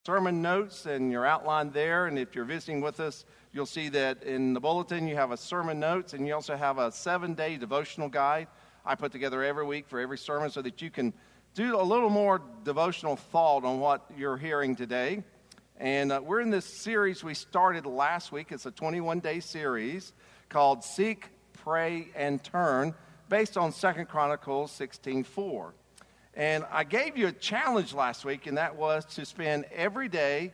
sermon notes and your outline there, and if you're visiting with us, you'll see that in the bulletin you have a sermon notes, and you also have a 7-day devotional guide I put together every week for every sermon so that you can do a little more devotional thought on what you're hearing today. And we're in this series we started last week. It's a 21-day series called Seek, Pray, and Turn, based on 2 Chronicles 16:4. And I gave you a challenge last week, and that was to spend every day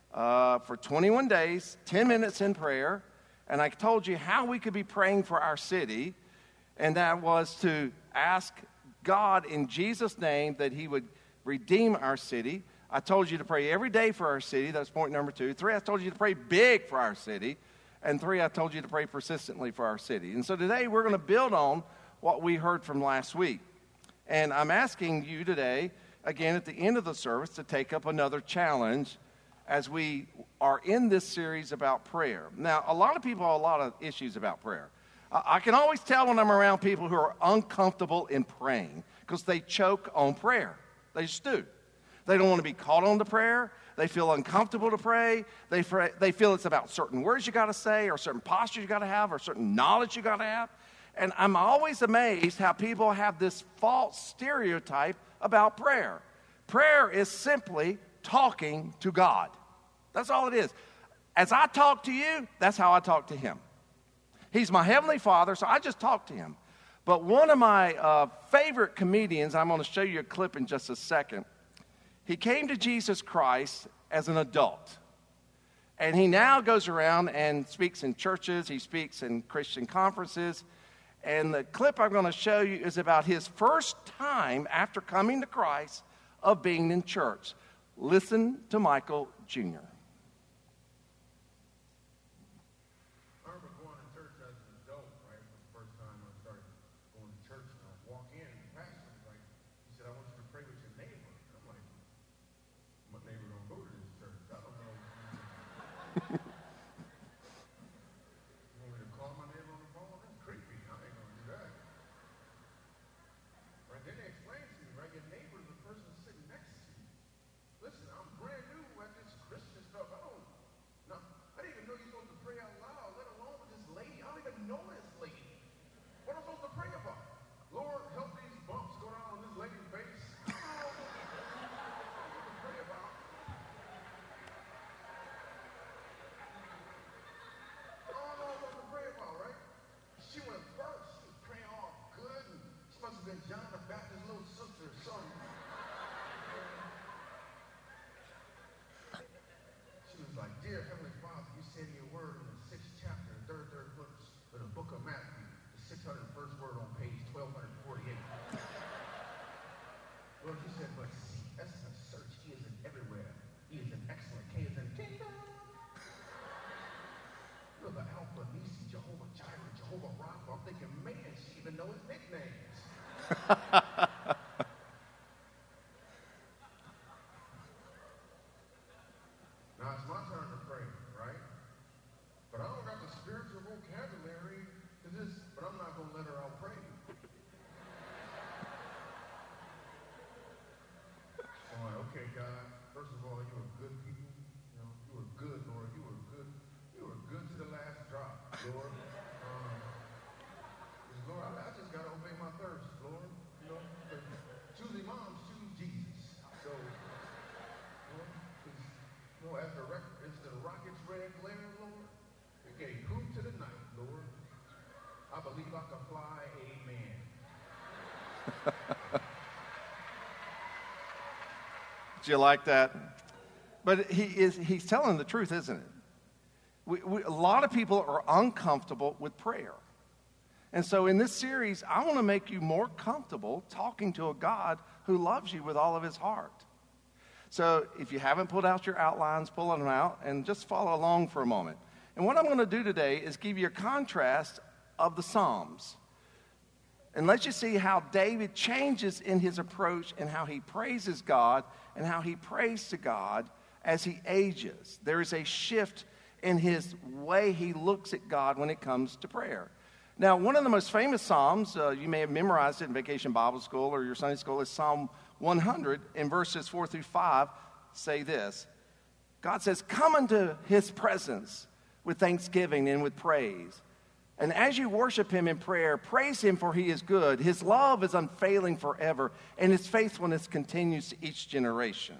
for 21 days, 10 minutes in prayer. And I told you how we could be praying for our city, and that was to ask God in Jesus' name that he would redeem our city. I told you to pray every day for our city. That's point number 2. 3, I told you to pray big for our city. And 3, I told you to pray persistently for our city. And so today we're going to build on what we heard from last week. And I'm asking you today, again at the end of the service, to take up another challenge as we are in this series about prayer. Now, a lot of people have a lot of issues about prayer. I can always tell when I'm around people who are uncomfortable in praying because they choke on prayer. They just do. They don't want to be called on to prayer. They feel uncomfortable to pray. They feel it's about certain words you got to say or certain postures you got to have or certain knowledge you got to have. And I'm always amazed how people have this false stereotype about prayer. Prayer is simply talking to God. That's all it is. As I talk to you, that's how I talk to him. He's my heavenly Father, so I just talk to him. But one of my favorite comedians, I'm going to show you a clip in just a second. He came to Jesus Christ as an adult. And he now goes around and speaks in churches. He speaks in Christian conferences. And the clip I'm going to show you is about his first time after coming to Christ of being in church. Listen to Michael Jr. I remember going to church as an adult, right? It was the first time I started going to church, and I walk in, and the pastor was like, he said, I want you to pray with your neighbor. I'm like, my neighbor don't go to this church. I don't know. You want me to call my neighbor on the phone? That's creepy. I ain't going to do that. Right? Then they explained to me, right? Your neighbor is the person sitting next to you. Listen, I'm brand new at this Christian stuff. I didn't even know you're supposed to pray out loud, let alone with this lady. I don't even know this lady. What am I supposed to pray about? Lord, help these bumps go down on this lady's face. I don't know what to pray about. I don't know what to pray about, right? She went first. She was praying all good. And she must have been John the Baptist's little sister or something. She was like, Dear Heavenly Father, you said in your word in the 6th chapter, third verse of the book of Matthew, the 601st word on page 1248. Lord, you said, but see, S is in search, he is in everywhere. He is in excellent, K is in kingdom. You're the Alpha, Nisi, Jehovah Jireh, Jehovah Rapha. I'm thinking, man, she even knows his nicknames. Now it's my turn to pray, right? But I don't got the spiritual vocabulary to this, but I'm not going to let her out pray. I'm like, okay, God, first of all, you are good people. You know, you are good, Lord. You are good. You are good to the last drop, Lord. Lord, I just got to obey my thirst, Lord. You know, choosing moms, choose Jesus. So, Lord, as the rocket's red glare, Lord, it gave proof to the night, Lord. I believe I can fly, amen. Do you like that? But he's telling the truth, isn't it? A lot of people are uncomfortable with prayer. And so in this series, I want to make you more comfortable talking to a God who loves you with all of his heart. So if you haven't pulled out your outlines, pull them out and just follow along for a moment. And what I'm going to do today is give you a contrast of the Psalms and let you see how David changes in his approach and how he praises God and how he prays to God as he ages. There is a shift in his way he looks at God when it comes to prayer. Now, one of the most famous Psalms, you may have memorized it in Vacation Bible School or your Sunday school, is Psalm 100, and verses 4 through 5 say this: God says, come into his presence with thanksgiving and with praise. And as you worship him in prayer, praise him for he is good. His love is unfailing forever, and his faithfulness continues to each generation.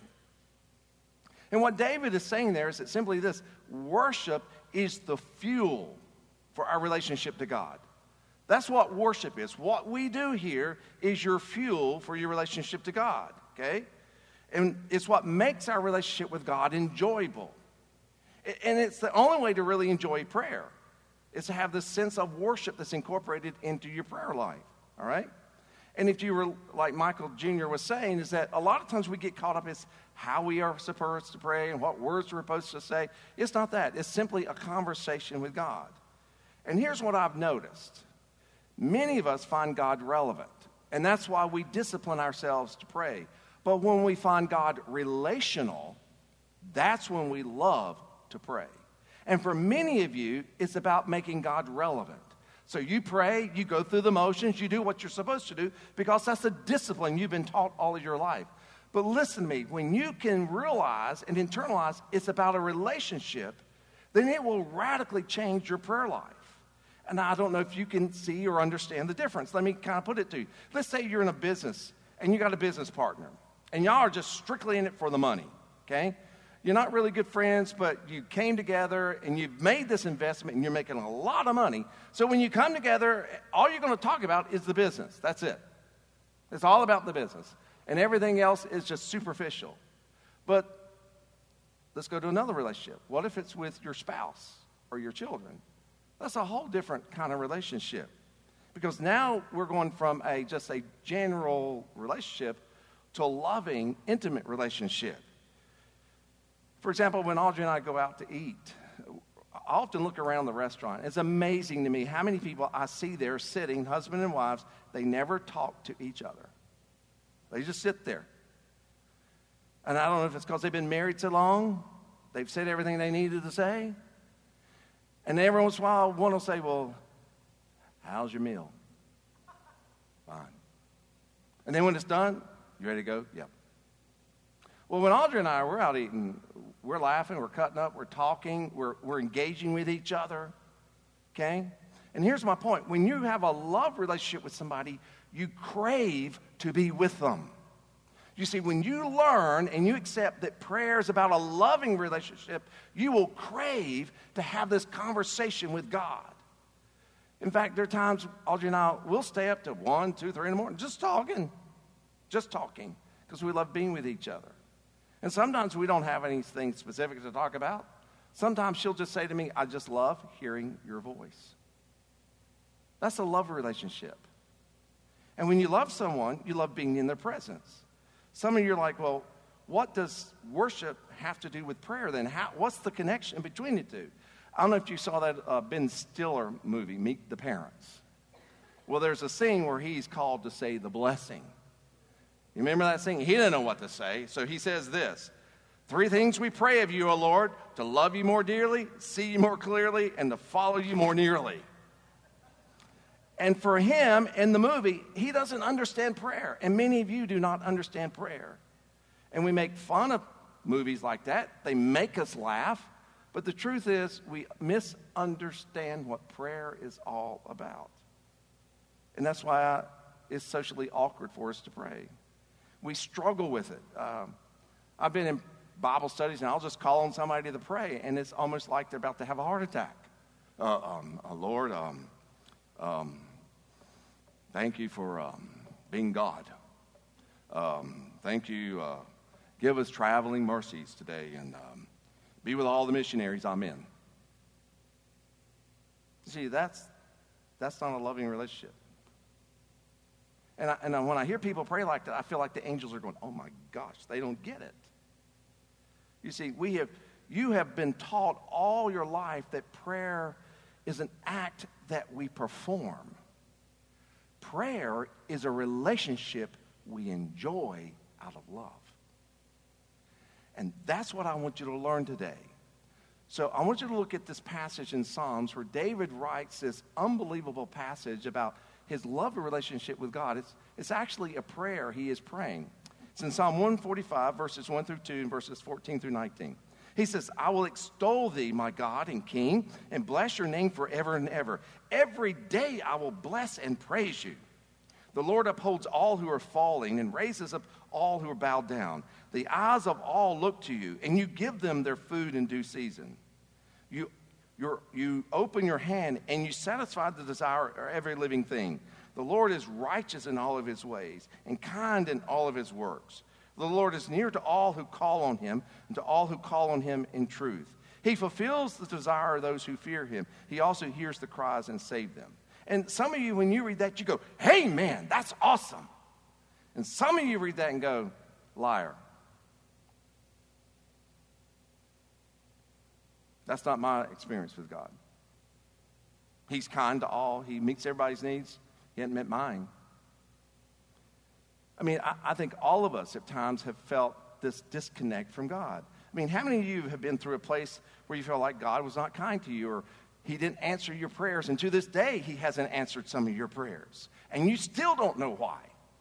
And what David is saying there is that simply this: worship is the fuel for our relationship to God. That's what worship is. What we do here is your fuel for your relationship to God, okay? And it's what makes our relationship with God enjoyable. And it's the only way to really enjoy prayer, is to have this sense of worship that's incorporated into your prayer life, all right? And if you were, like Michael Jr. was saying, is that a lot of times we get caught up in how we are supposed to pray and what words we're supposed to say. It's not that. It's simply a conversation with God. And here's what I've noticed. Many of us find God relevant, and that's why we discipline ourselves to pray. But when we find God relational, that's when we love to pray. And for many of you, it's about making God relevant. So you pray, you go through the motions, you do what you're supposed to do, because that's a discipline you've been taught all of your life. But listen to me, when you can realize and internalize it's about a relationship, then it will radically change your prayer life. And I don't know if you can see or understand the difference. Let me kind of put it to you. Let's say you're in a business and you got a business partner, and y'all are just strictly in it for the money, okay? You're not really good friends, but you came together and you've made this investment and you're making a lot of money. So when you come together, all you're going to talk about is the business. That's it. It's all about the business. And everything else is just superficial. But let's go to another relationship. What if it's with your spouse or your children? That's a whole different kind of relationship. Because now we're going from just a general relationship to a loving, intimate relationship. For example, when Audrey and I go out to eat, I often look around the restaurant. It's amazing to me how many people I see there sitting, husband and wives, they never talk to each other. They just sit there. And I don't know if it's because they've been married so long, they've said everything they needed to say. And every once in a while, one will say, well, how's your meal? Fine. And then when it's done, you ready to go? Yep. Well, when Audrey and I, we're out eating, we're laughing, we're cutting up, we're talking, we're engaging with each other, okay? And here's my point. When you have a love relationship with somebody, you crave to be with them. You see, when you learn and you accept that prayer is about a loving relationship, you will crave to have this conversation with God. In fact, there are times Audrey and I will stay up to 1, 2, 3 in the morning just talking, because we love being with each other. And sometimes we don't have anything specific to talk about. Sometimes she'll just say to me, I just love hearing your voice. That's a love relationship. And when you love someone, you love being in their presence. Some of you are like, well, what does worship have to do with prayer then? What's the connection between the two? I don't know if you saw that Ben Stiller movie, Meet the Parents. Well, there's a scene where he's called to say the blessing. You remember that scene? He didn't know what to say, so he says this: 3 things we pray of you, O Lord: to love you more dearly, see you more clearly, and to follow you more nearly. And for him, in the movie, he doesn't understand prayer. And many of you do not understand prayer. And we make fun of movies like that. They make us laugh. But the truth is, we misunderstand what prayer is all about. And that's why it's socially awkward for us to pray. We struggle with it. I've been in Bible studies, and I'll just call on somebody to pray, and it's almost like they're about to have a heart attack. Lord, thank you for being God. Thank you. Give us traveling mercies today, and be with all the missionaries. Amen. See, that's not a loving relationship. And when I hear people pray like that, I feel like the angels are going, oh my gosh, they don't get it. You see, you have been taught all your life that prayer is an act that we perform. Prayer is a relationship we enjoy out of love. And that's what I want you to learn today. So I want you to look at this passage in Psalms where David writes this unbelievable passage about his love relationship with God. It's actually a prayer he is praying. It's in Psalm 145, verses 1 through 2, and verses 14 through 19. He says, I will extol thee, my God and King, and bless your name forever and ever. Every day I will bless and praise you. The Lord upholds all who are falling and raises up all who are bowed down. The eyes of all look to you, and you give them their food in due season. You open your hand, and you satisfy the desire of every living thing. The Lord is righteous in all of his ways, and kind in all of his works. The Lord is near to all who call on him, and to all who call on him in truth. He fulfills the desire of those who fear him. He also hears the cries and saves them. And some of you, when you read that, you go, hey, man, that's awesome. And some of you read that and go, liar. That's not my experience with God. He's kind to all. He meets everybody's needs. He hasn't met mine. I mean, I think all of us at times have felt this disconnect from God. I mean, how many of you have been through a place where you feel like God was not kind to you, or he didn't answer your prayers, and to this day, he hasn't answered some of your prayers, and you still don't know why?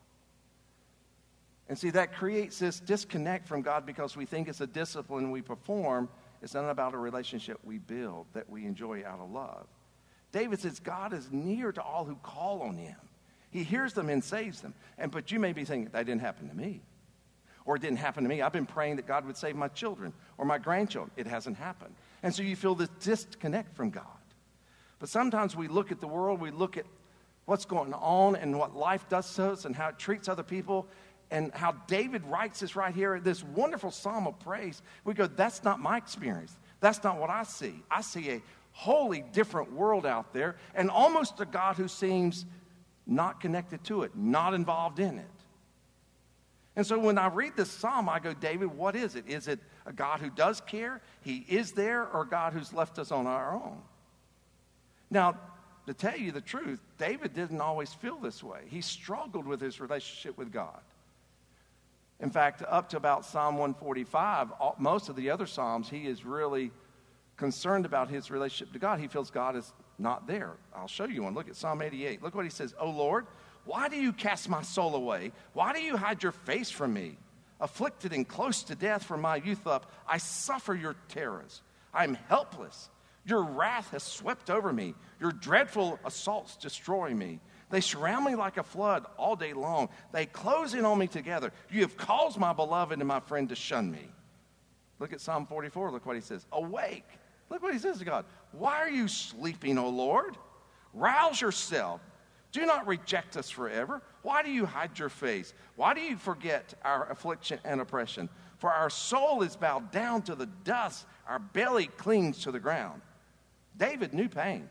And see, that creates this disconnect from God because we think it's a discipline we perform. It's not about a relationship we build that we enjoy out of love. David says, God is near to all who call on him. He hears them and saves them. But you may be thinking, that didn't happen to me. Or it didn't happen to me. I've been praying that God would save my children or my grandchildren. It hasn't happened. And so you feel this disconnect from God. But sometimes we look at the world, we look at what's going on and what life does to us and how it treats other people, and how David writes this right here, this wonderful psalm of praise. We go, that's not my experience. That's not what I see. I see a wholly different world out there, and almost a God who seems not connected to it, not involved in it. And so when I read this psalm, I go, David, what is it? Is it a God who does care? He is there, or a God who's left us on our own? Now, to tell you the truth, David didn't always feel this way. He struggled with his relationship with God. In fact, up to about Psalm 145, most of the other Psalms, he is really concerned about his relationship to God. He feels God is not there. I'll show you one. Look at Psalm 88. Look what he says. O Lord, why do you cast my soul away? Why do you hide your face from me? Afflicted and close to death from my youth up, I suffer your terrors. I am helpless. Your wrath has swept over me. Your dreadful assaults destroy me. They surround me like a flood all day long. They close in on me together. You have caused my beloved and my friend to shun me. Look at Psalm 44. Look what he says. Awake. Look what he says to God. Why are you sleeping, O Lord? Rouse yourself. Do not reject us forever. Why do you hide your face? Why do you forget our affliction and oppression? For our soul is bowed down to the dust. Our belly clings to the ground. David knew pain.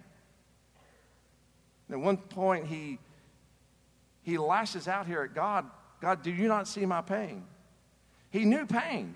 At one point, he lashes out here at God. God, do you not see my pain? He knew pain.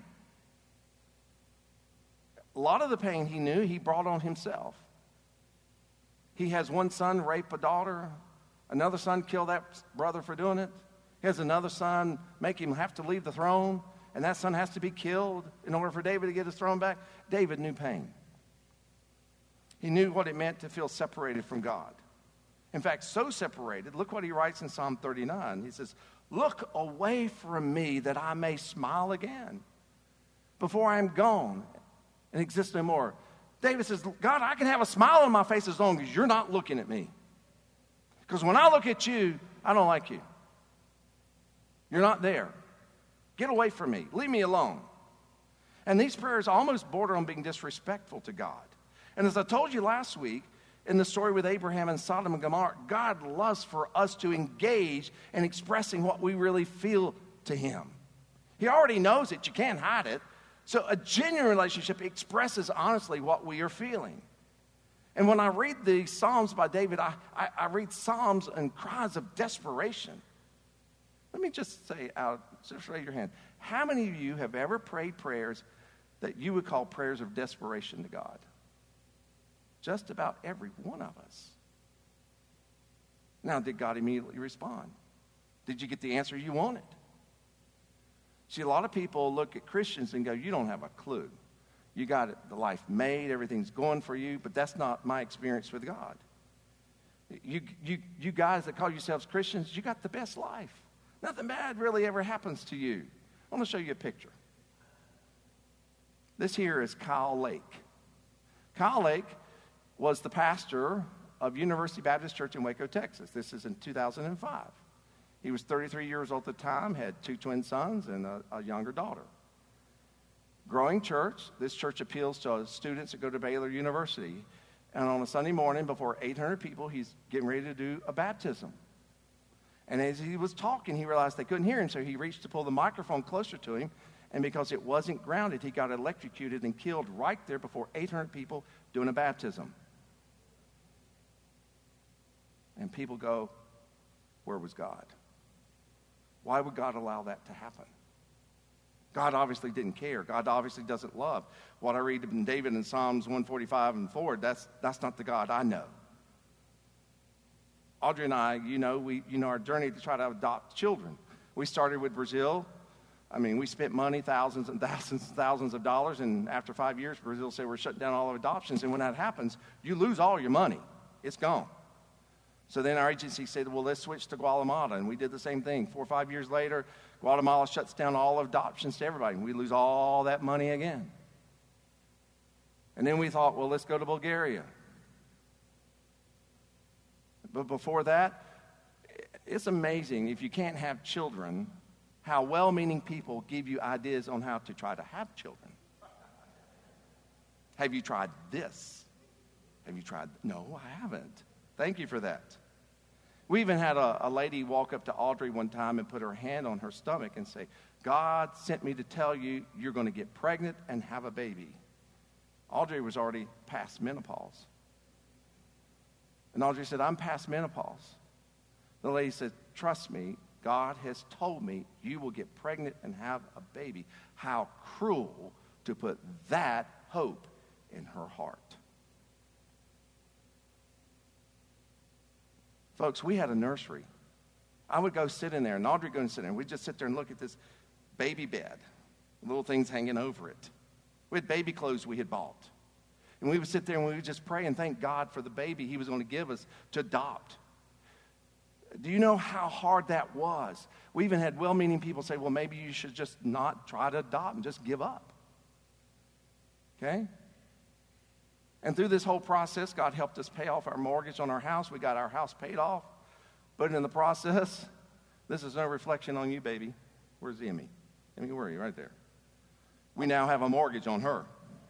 A lot of the pain he knew, he brought on himself. He has one son rape a daughter. Another son kill that brother for doing it. He has another son make him have to leave the throne, and that son has to be killed in order for David to get his throne back. David knew pain. He knew what it meant to feel separated from God. In fact, so separated, look what he writes in Psalm 39. He says, look away from me that I may smile again before I am gone and exist no more. David says, God, I can have a smile on my face as long as you're not looking at me. Because when I look at you, I don't like you. You're not there. Get away from me. Leave me alone. And these prayers almost border on being disrespectful to God. And as I told you last week, in the story with Abraham and Sodom and Gomorrah, God loves for us to engage in expressing what we really feel to him. He already knows it. You can't hide it. So a genuine relationship expresses honestly what we are feeling. And when I read the Psalms by David, I read Psalms and cries of desperation. Let me just say just raise your hand. How many of you have ever prayed prayers that you would call prayers of desperation to God? Just about every one of us. Now, did God immediately respond? Did you get the answer you wanted? See, a lot of people look at Christians and go, you don't have a clue. You got the life made, everything's going for you, but that's not my experience with God. You guys that call yourselves Christians, you got the best life. Nothing bad really ever happens to you. I want to show you a picture. This here is Kyle Lake. Kyle Lake was the pastor of University Baptist Church in Waco, Texas. This is in 2005. He was 33 years old at the time, had 2 twin sons and a younger daughter. Growing church. This church appeals to students that go to Baylor University. And on a Sunday morning, before 800 people, he's getting ready to do a baptism. And as he was talking, he realized they couldn't hear him, so he reached to pull the microphone closer to him. And because it wasn't grounded, he got electrocuted and killed right there before 800 people doing a baptism. And people go, where was God? Why would God allow that to happen? God obviously didn't care. God obviously doesn't love. What I read in David in Psalms 145 and forward, that's not the God I know. Audrey and I, our journey to try to adopt children. We started with Brazil. I mean, we spent money, thousands and thousands and thousands of dollars, and after 5 years, Brazil said we're shutting down all of adoptions, and when that happens, you lose all your money. It's gone. So then our agency said, well, let's switch to Guatemala, and we did the same thing. 4 or 5 years later, Guatemala shuts down all adoptions to everybody, and we lose all that money again. And then we thought, well, let's go to Bulgaria. But before that, it's amazing if you can't have children, how well-meaning people give you ideas on how to try to have children. Have you tried this? Have you tried? No, I haven't. Thank you for that. We even had a lady walk up to Audrey one time and put her hand on her stomach and say, God sent me to tell you you're going to get pregnant and have a baby. Audrey was already past menopause. And Audrey said, I'm past menopause. The lady said, trust me, God has told me you will get pregnant and have a baby. How cruel to put that hope in her heart. Folks, we had a nursery. I would go sit in there, and Audrey would go and sit there, and we'd just sit there and look at this baby bed, little things hanging over it. We had baby clothes we had bought. And we would sit there and we would just pray and thank God for the baby he was going to give us to adopt. Do you know how hard that was? We even had well-meaning people say, well, maybe you should just not try to adopt and just give up. Okay? And through this whole process, God helped us pay off our mortgage on our house. We got our house paid off. But in the process, this is no reflection on you, baby. Where's Emmy? Emmy, where are you? Right there. We now have a mortgage on her.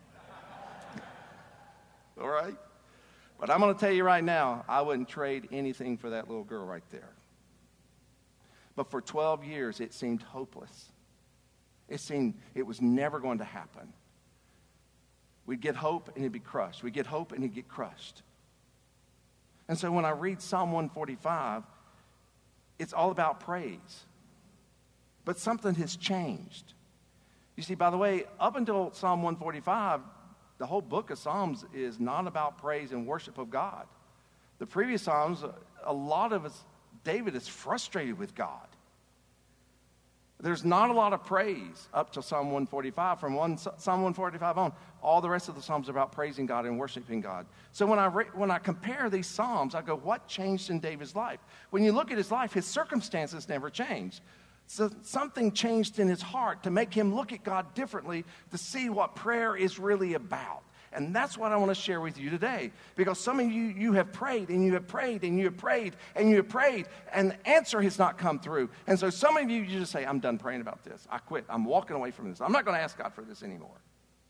All right? But I'm going to tell you right now, I wouldn't trade anything for that little girl right there. But for 12 years, it seemed hopeless. It seemed it was never going to happen. We'd get hope and it'd be crushed. We'd get hope and it'd get crushed. And so when I read Psalm 145, it's all about praise. But something has changed. You see, by the way, up until Psalm 145, the whole book of Psalms is not about praise and worship of God. The previous Psalms, a lot of us, David is frustrated with God. There's not a lot of praise up to Psalm 145. From Psalm 145 on, all the rest of the Psalms are about praising God and worshiping God. So when I compare these Psalms, I go, what changed in David's life? When you look at his life, his circumstances never changed. So something changed in his heart to make him look at God differently, to see what prayer is really about. And that's what I want to share with you today. Because some of you have prayed, and you have prayed, and you have prayed, and you have prayed, and the answer has not come through. And so some of you just say, I'm done praying about this. I quit. I'm walking away from this. I'm not going to ask God for this anymore.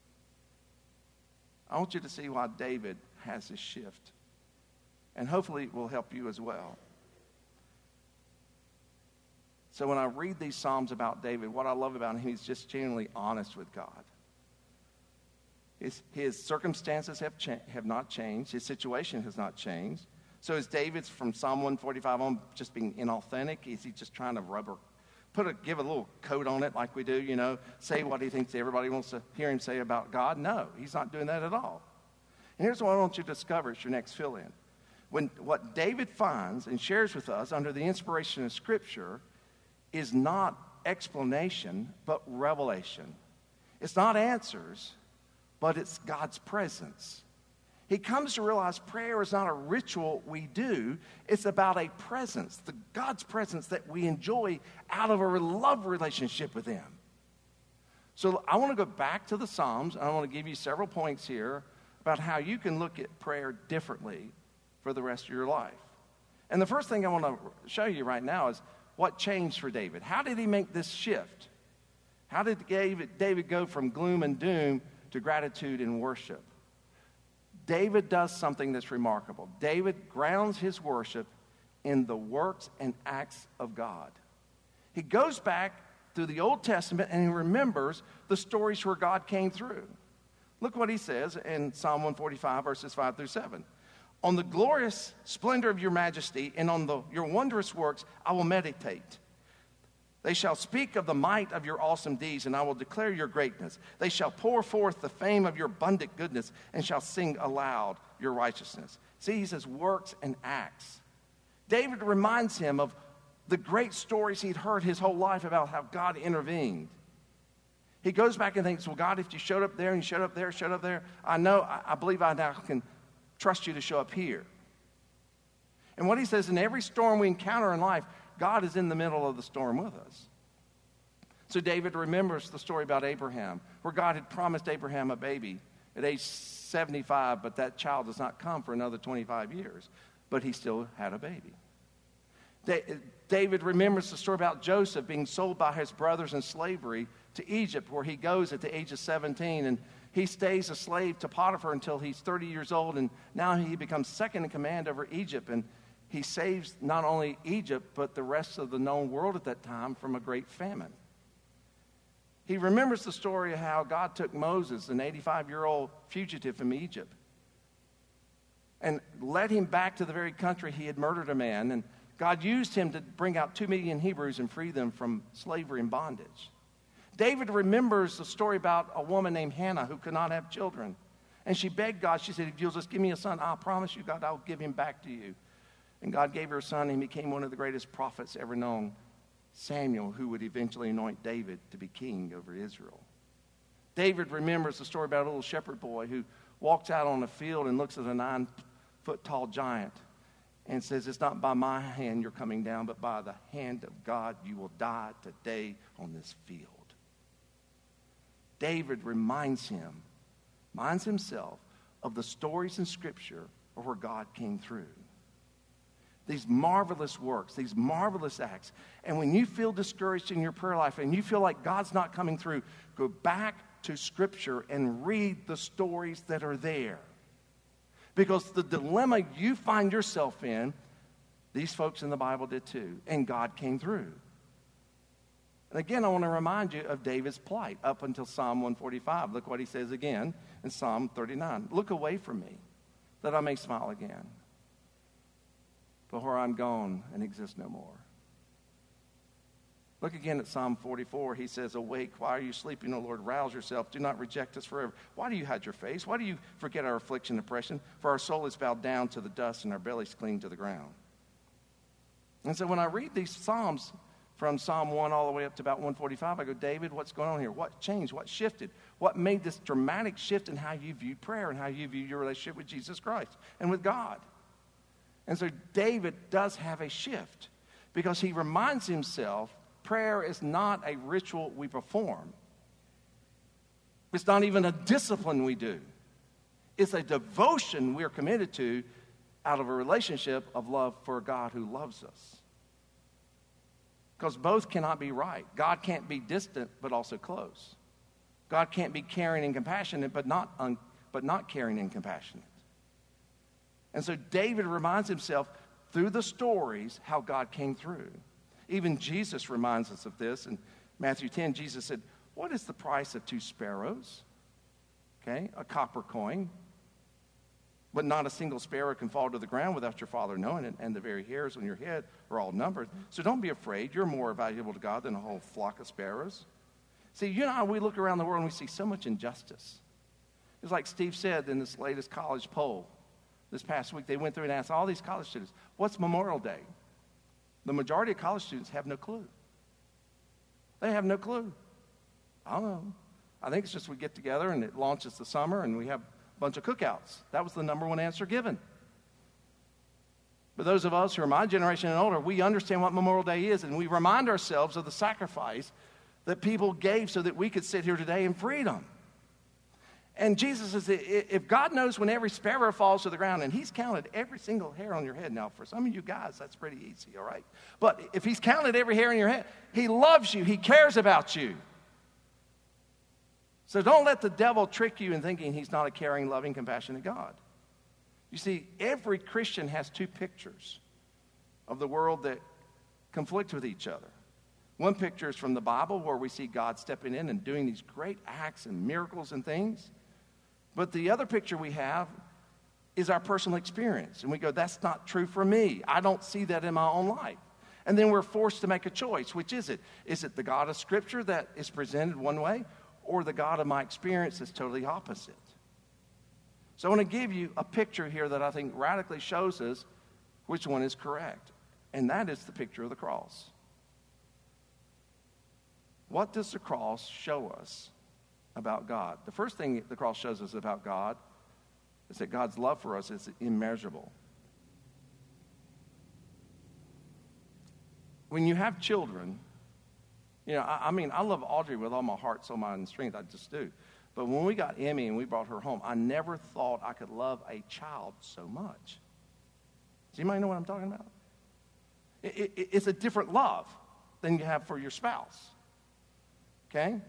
I want you to see why David has this shift. And hopefully it will help you as well. So when I read these Psalms about David, what I love about him, he's just genuinely honest with God. His circumstances have not changed. His situation has not changed. So is David's from Psalm 145 on just being inauthentic? Is he just trying to give a little coat on it like we do, say what he thinks everybody wants to hear him say about God? No, he's not doing that at all. And here's what I want you to discover as your next fill-in. What David finds and shares with us under the inspiration of Scripture is not explanation, but revelation. It's not answers, but it's God's presence. He comes to realize prayer is not a ritual we do. It's about a presence, God's presence that we enjoy out of a love relationship with Him. So I want to go back to the Psalms, and I want to give you several points here about how you can look at prayer differently for the rest of your life. And the first thing I want to show you right now is what changed for David. How did he make this shift? How did David go from gloom and doom to gratitude and worship? David does something that's remarkable. David grounds his worship in the works and acts of God. He goes back through the Old Testament and he remembers the stories where God came through. Look what he says in Psalm 145, verses 5 through 7. On the glorious splendor of your majesty and on your wondrous works I will meditate. They shall speak of the might of your awesome deeds, and I will declare your greatness. They shall pour forth the fame of your abundant goodness and shall sing aloud your righteousness. See, he says works and acts. David reminds him of the great stories he'd heard his whole life about how God intervened. He goes back and thinks, well, God, if you showed up there and you showed up there, I believe I now can trust you to show up here. And what he says, in every storm we encounter in life, God is in the middle of the storm with us. So David remembers the story about Abraham, where God had promised Abraham a baby at age 75, but that child does not come for another 25 years. But he still had a baby. David remembers the story about Joseph being sold by his brothers in slavery to Egypt, where he goes at the age of 17, and he stays a slave to Potiphar until he's 30 years old, and now he becomes second in command over Egypt, and he saves not only Egypt, but the rest of the known world at that time from a great famine. He remembers the story of how God took Moses, an 85-year-old fugitive from Egypt, and led him back to the very country he had murdered a man, and God used him to bring out 2 million Hebrews and free them from slavery and bondage. David remembers the story about a woman named Hannah who could not have children. And she begged God, she said, if you'll just give me a son, I'll promise you, God, I'll give him back to you. And God gave her a son, and he became one of the greatest prophets ever known, Samuel, who would eventually anoint David to be king over Israel. David remembers the story about a little shepherd boy who walks out on a field and looks at a 9-foot-tall giant and says, it's not by my hand you're coming down, but by the hand of God you will die today on this field. David reminds himself of the stories in Scripture of where God came through. These marvelous works, these marvelous acts. And when you feel discouraged in your prayer life and you feel like God's not coming through, go back to Scripture and read the stories that are there. Because the dilemma you find yourself in, these folks in the Bible did too, and God came through. And again, I want to remind you of David's plight up until Psalm 145. Look what he says again in Psalm 39. Look away from me, that I may smile again. But where I'm gone and exist no more. Look again at Psalm 44. He says, awake, why are you sleeping, O Lord? Rouse yourself. Do not reject us forever. Why do you hide your face? Why do you forget our affliction and oppression? For our soul is bowed down to the dust and our bellies cling to the ground. And so when I read these Psalms from Psalm 1 all the way up to about 145, I go, David, what's going on here? What changed? What shifted? What made this dramatic shift in how you view prayer and how you view your relationship with Jesus Christ and with God? And so David does have a shift because he reminds himself prayer is not a ritual we perform. It's not even a discipline we do. It's a devotion we're committed to out of a relationship of love for a God who loves us. Because both cannot be right. God can't be distant but also close. God can't be caring and compassionate but not caring and compassionate. And so David reminds himself through the stories how God came through. Even Jesus reminds us of this. In Matthew 10, Jesus said, what is the price of 2 sparrows? Okay, a copper coin. But not a single sparrow can fall to the ground without your Father knowing it, and the very hairs on your head are all numbered. So don't be afraid. You're more valuable to God than a whole flock of sparrows. See, you know how we look around the world and we see so much injustice. It's like Steve said in this latest college poll. This past week, they went through and asked all these college students, what's Memorial Day? The majority of college students have no clue. They have no clue. I don't know. I think it's just we get together and it launches the summer and we have a bunch of cookouts. That was the number one answer given. But those of us who are my generation and older, we understand what Memorial Day is, and we remind ourselves of the sacrifice that people gave so that we could sit here today in freedom. And Jesus says, if God knows when every sparrow falls to the ground, and he's counted every single hair on your head. Now, for some of you guys, that's pretty easy, all right? But if he's counted every hair on your head, he loves you. He cares about you. So don't let the devil trick you in thinking he's not a caring, loving, compassionate God. You see, every Christian has two pictures of the world that conflict with each other. One picture is from the Bible, where we see God stepping in and doing these great acts and miracles and things. But the other picture we have is our personal experience. And we go, that's not true for me. I don't see that in my own life. And then we're forced to make a choice. Which is it? Is it the God of Scripture that is presented one way, or the God of my experience that's totally opposite? So I want to give you a picture here that I think radically shows us which one is correct. And that is the picture of the cross. What does the cross show us about God? The first thing the cross shows us about God is that God's love for us is immeasurable. When you have children, you know, I love Audrey with all my heart, soul, mind, and strength. I just do. But when we got Emmy and we brought her home, I never thought I could love a child so much. Does anybody know what I'm talking about? It's a different love than you have for your spouse. Okay?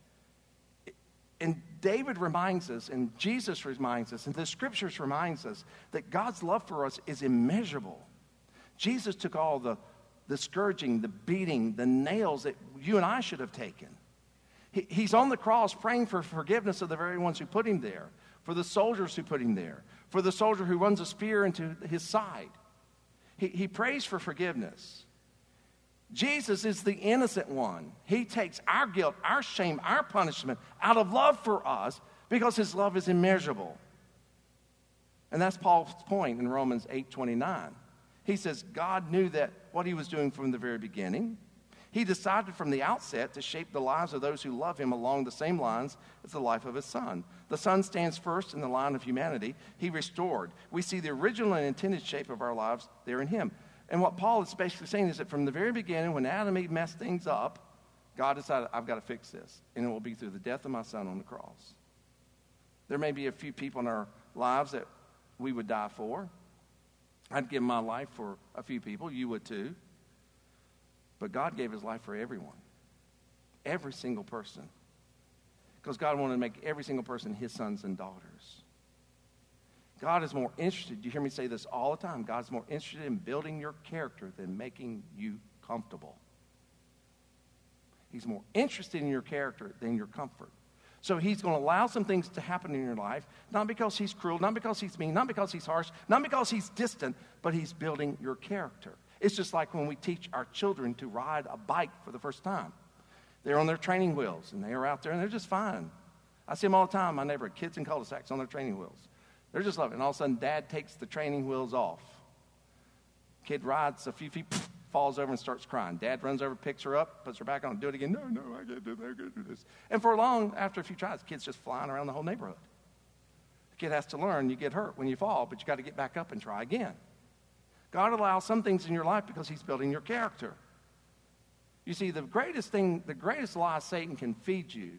And David reminds us, and Jesus reminds us, and the Scriptures reminds us that God's love for us is immeasurable. Jesus took all the scourging, the beating, the nails that you and I should have taken. He's on the cross praying for forgiveness of the very ones who put him there, for the soldiers who put him there, for the soldier who runs a spear into his side. He prays for forgiveness. Jesus is the innocent one. He takes our guilt, our shame, our punishment out of love for us because his love is immeasurable. And that's Paul's point in Romans 8:29. He says God knew that what he was doing from the very beginning. He decided from the outset to shape the lives of those who love him along the same lines as the life of his Son. The Son stands first in the line of humanity. He restored. We see the original and intended shape of our lives there in him. And what Paul is basically saying is that from the very beginning, when Adam and Eve messed things up, God decided, I've got to fix this. And it will be through the death of my Son on the cross. There may be a few people in our lives that we would die for. I'd give my life for a few people. You would too. But God gave his life for everyone. Every single person. Because God wanted to make every single person his sons and daughters. God is more interested, you hear me say this all the time, God's more interested in building your character than making you comfortable. He's more interested in your character than your comfort. So he's going to allow some things to happen in your life, not because he's cruel, not because he's mean, not because he's harsh, not because he's distant, but he's building your character. It's just like when we teach our children to ride a bike for the first time. They're on their training wheels, and they are out there, and they're just fine. I see them all the time. My neighborhood, kids in cul-de-sacs on their training wheels. They're just loving it. And all of a sudden, Dad takes the training wheels off. Kid rides a few feet, falls over and starts crying. Dad runs over, picks her up, puts her back on, do it again. No, I can't do that. I can't do this. And for long, after a few tries, the kid's just flying around the whole neighborhood. The kid has to learn you get hurt when you fall, but you got to get back up and try again. God allows some things in your life because he's building your character. You see, the greatest lie Satan can feed you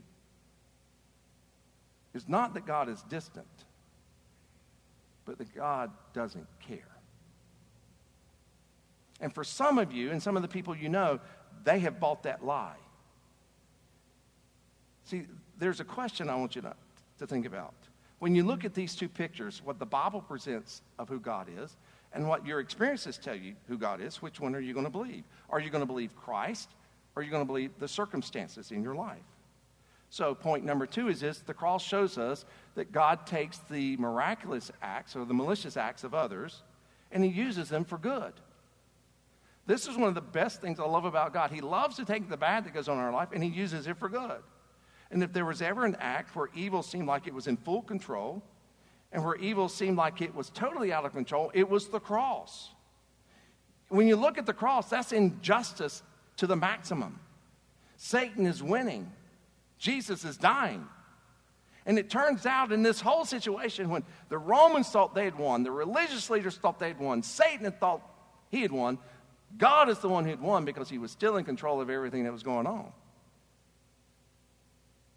is not that God is distant, but that God doesn't care. And for some of you and some of the people you know, they have bought that lie. See, there's a question I want you to think about. When you look at these two pictures, what the Bible presents of who God is and what your experiences tell you who God is, which one are you going to believe? Are you going to believe Christ, or are you going to believe the circumstances in your life? So point number 2 is this: the cross shows us that God takes the miraculous acts or the malicious acts of others and he uses them for good. This is one of the best things I love about God. He loves to take the bad that goes on in our life and he uses it for good. And if there was ever an act where evil seemed like it was in full control and where evil seemed like it was totally out of control, it was the cross. When you look at the cross, that's injustice to the maximum. Satan is winning. Jesus is dying. And it turns out in this whole situation, when the Romans thought they had won, the religious leaders thought they had won, Satan had thought he had won, God is the one who had won because he was still in control of everything that was going on.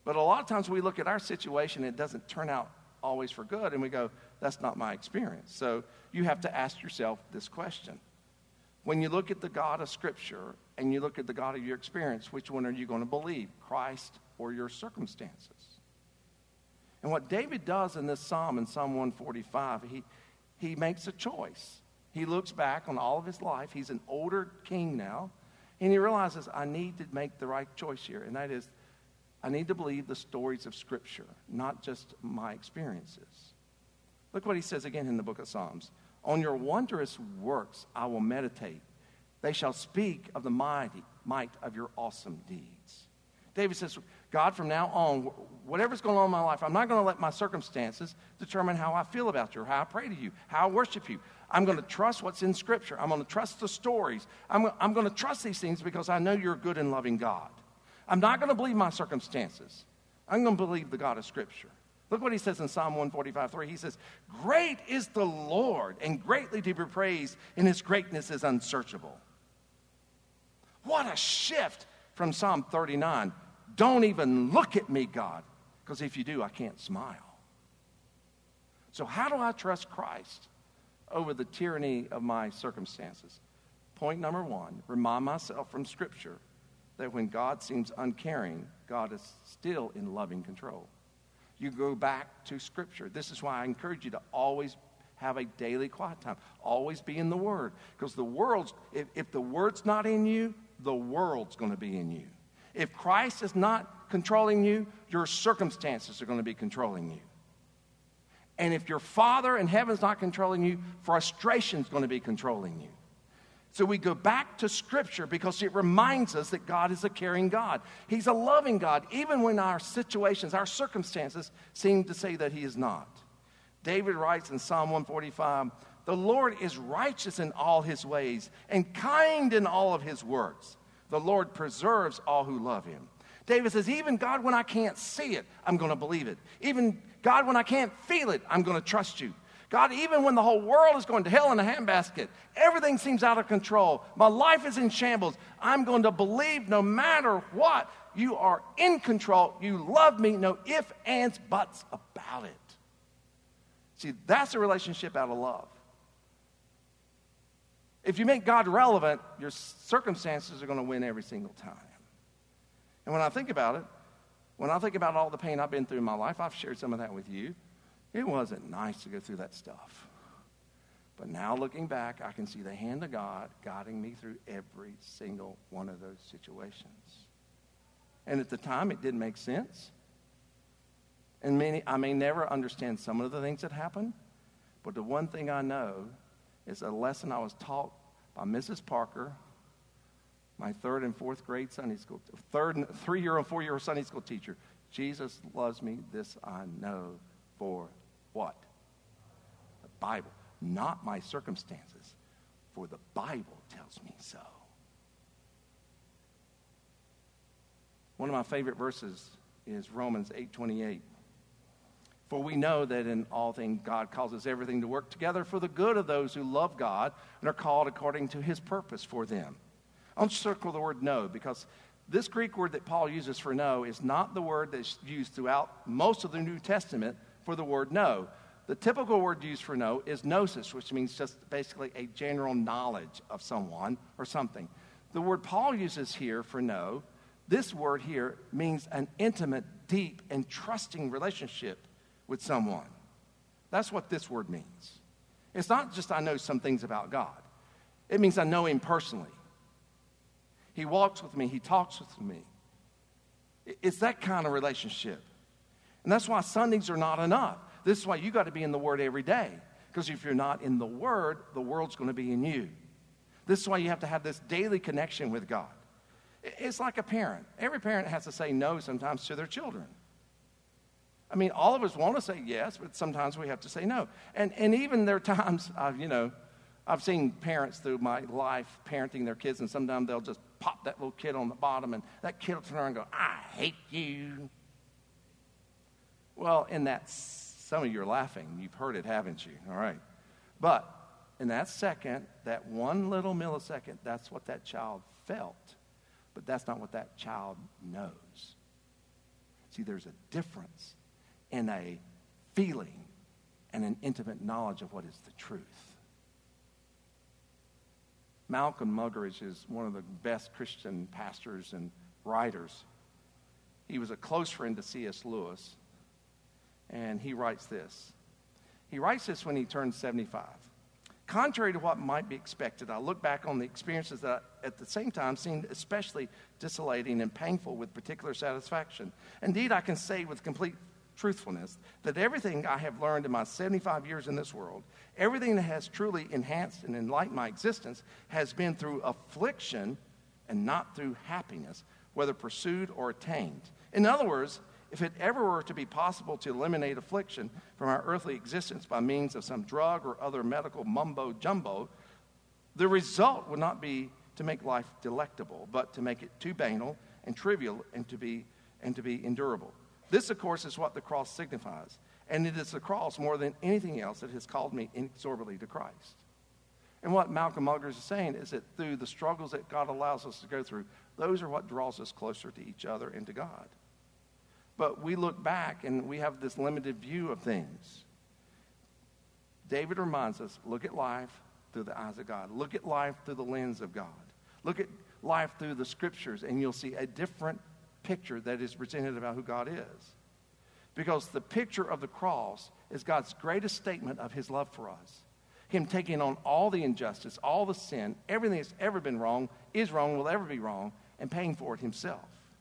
But a lot of times we look at our situation, it doesn't turn out always for good, and we go, that's not my experience. So you have to ask yourself this question. When you look at the God of Scripture and you look at the God of your experience, which one are you going to believe, Christ or your circumstances? And what David does in this psalm, in Psalm 145, he makes a choice. He looks back on all of his life. He's an older king now, and he realizes, I need to make the right choice here, and that is, I need to believe the stories of Scripture, not just my experiences. Look what he says again in the book of Psalms. On your wondrous works I will meditate. They shall speak of the might of your awesome deeds. David says, God, from now on, whatever's going on in my life, I'm not going to let my circumstances determine how I feel about you or how I pray to you, how I worship you. I'm going to trust what's in Scripture. I'm going to trust the stories. I'm going to trust these things because I know you're a good and loving God. I'm not going to believe my circumstances. I'm going to believe the God of Scripture. Look what he says in Psalm 145:3. He says, great is the Lord, and greatly to be praised, and his greatness is unsearchable. What a shift from Psalm 39. Don't even look at me, God, because if you do, I can't smile. So how do I trust Christ over the tyranny of my circumstances? Point number one, remind myself from Scripture that when God seems uncaring, God is still in loving control. You go back to Scripture. This is why I encourage you to always have a daily quiet time. Always be in the Word. Because the world's, if the Word's not in you, the world's going to be in you. If Christ is not controlling you, your circumstances are going to be controlling you. And if your Father in heaven's not controlling you, frustration's going to be controlling you. So we go back to Scripture because it reminds us that God is a caring God. He's a loving God, even when our situations, our circumstances seem to say that he is not. David writes in Psalm 145, the Lord is righteous in all his ways and kind in all of his works. The Lord preserves all who love him. David says, even God, when I can't see it, I'm going to believe it. Even God, when I can't feel it, I'm going to trust you. God, even when the whole world is going to hell in a handbasket, everything seems out of control, my life is in shambles, I'm going to believe no matter what, you are in control, you love me, no ifs, ands, buts about it. See, that's a relationship out of love. If you make God relevant, your circumstances are going to win every single time. And when I think about it, when I think about all the pain I've been through in my life, I've shared some of that with you. It wasn't nice to go through that stuff. But now looking back, I can see the hand of God guiding me through every single one of those situations. And at the time, it didn't make sense. And I may never understand some of the things that happened, but the one thing I know is a lesson I was taught by Mrs. Parker, my 3rd and 4th grade Sunday school, 3-year and 4-year Sunday school teacher. Jesus loves me, this I know. For what? The Bible. Not my circumstances. For the Bible tells me so. One of my favorite verses is Romans 8:28. For we know that in all things God causes everything to work together for the good of those who love God and are called according to his purpose for them. I'll circle the word know because this Greek word that Paul uses for know is not the word that's used throughout most of the New Testament for the word know. The typical word used for know is gnosis, which means just basically a general knowledge of someone or something. The word Paul uses here for know, this word here means an intimate, deep, and trusting relationship with someone. That's what this word means. It's not just I know some things about God. It means I know him personally. He walks with me. He talks with me. It's that kind of relationship. And that's why Sundays are not enough. This is why you got to be in the Word every day. Because if you're not in the Word, the world's going to be in you. This is why you have to have this daily connection with God. It's like a parent. Every parent has to say no sometimes to their children. I mean, all of us want to say yes, but sometimes we have to say no. And even there are times, I've seen parents through my life parenting their kids, and sometimes they'll just pop that little kid on the bottom, and that kid will turn around and go, I hate you. Well, in that, some of you are laughing. You've heard it, haven't you? All right. But in that second, that one little millisecond, that's what that child felt. But that's not what that child knows. See, there's a difference in a feeling and an intimate knowledge of what is the truth. Malcolm Muggeridge is one of the best Christian pastors and writers. He was a close friend to C.S. Lewis, and he writes this. He writes this when he turned 75. Contrary to what might be expected, I look back on the experiences that at the same time seemed especially desolating and painful with particular satisfaction. Indeed, I can say with complete truthfulness that everything I have learned in my 75 years in this world, everything that has truly enhanced and enlightened my existence, has been through affliction and not through happiness, whether pursued or attained. In other words, if it ever were to be possible to eliminate affliction from our earthly existence by means of some drug or other medical mumbo-jumbo, the result would not be to make life delectable, but to make it too banal and trivial and to be endurable. This, of course, is what the cross signifies, and it is the cross more than anything else that has called me inexorably to Christ. And what Malcolm Muggeridge is saying is that through the struggles that God allows us to go through, those are what draws us closer to each other and to God. But we look back and we have this limited view of things. David reminds us, look at life through the eyes of God. Look at life through the lens of God. Look at life through the scriptures, and you'll see a different picture that is presented about who God is. Because the picture of the cross is God's greatest statement of his love for us. Him taking on all the injustice, all the sin, everything that's ever been wrong, is wrong, will ever be wrong, and paying for it himself.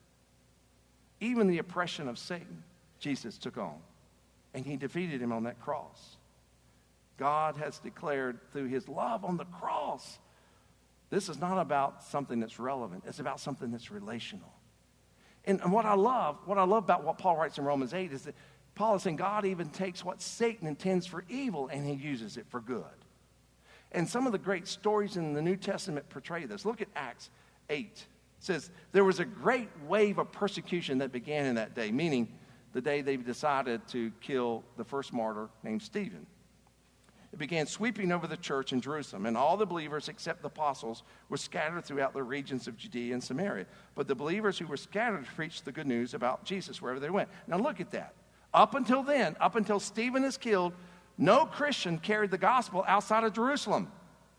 Even the oppression of Satan, Jesus took on, and he defeated him on that cross. God has declared through his love on the cross, this is not about something that's relevant. It's about something that's relational. And what I love about what Paul writes in Romans 8 is that Paul is saying God even takes what Satan intends for evil and he uses it for good. And some of the great stories in the New Testament portray this. Look at Acts 8. It says, there was a great wave of persecution that began in that day, meaning the day they decided to kill the first martyr named Stephen. It began sweeping over the church in Jerusalem, and all the believers except the apostles were scattered throughout the regions of Judea and Samaria. But the believers who were scattered preached the good news about Jesus wherever they went. Now look at that. Up until then, up until Stephen is killed, no Christian carried the gospel outside of Jerusalem.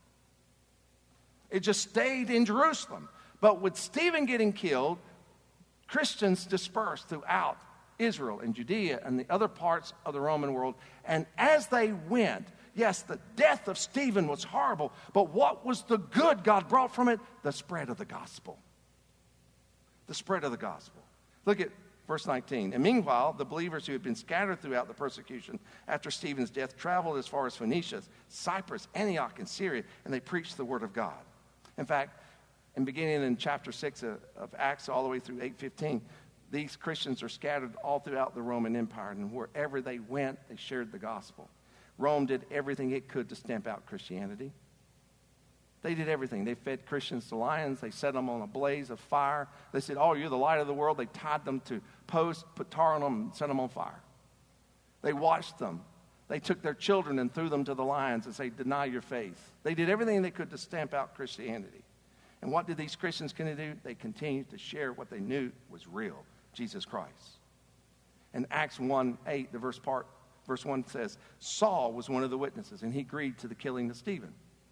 It just stayed in Jerusalem. But with Stephen getting killed, Christians dispersed throughout Israel and Judea and the other parts of the Roman world. And as they went, yes, the death of Stephen was horrible, but what was the good God brought from it? The spread of the gospel. The spread of the gospel. Look at verse 19. And meanwhile, the believers who had been scattered throughout the persecution after Stephen's death traveled as far as Phoenicia, Cyprus, Antioch, and Syria, and they preached the word of God. In fact, and beginning in chapter 6 of Acts all the way through 8:15, these Christians are scattered all throughout the Roman Empire, and wherever they went, they shared the gospel. Rome did everything it could to stamp out Christianity. They did everything. They fed Christians to lions. They set them on a blaze of fire. They said, oh, you're the light of the world. They tied them to posts, put tar on them, and set them on fire. They watched them. They took their children and threw them to the lions and said, deny your faith. They did everything they could to stamp out Christianity. And what did these Christians continue to do? They continued to share what they knew was real, Jesus Christ. In Acts 1:8, the verse 1 says, Saul was one of the witnesses, and he agreed to the killing of Stephen.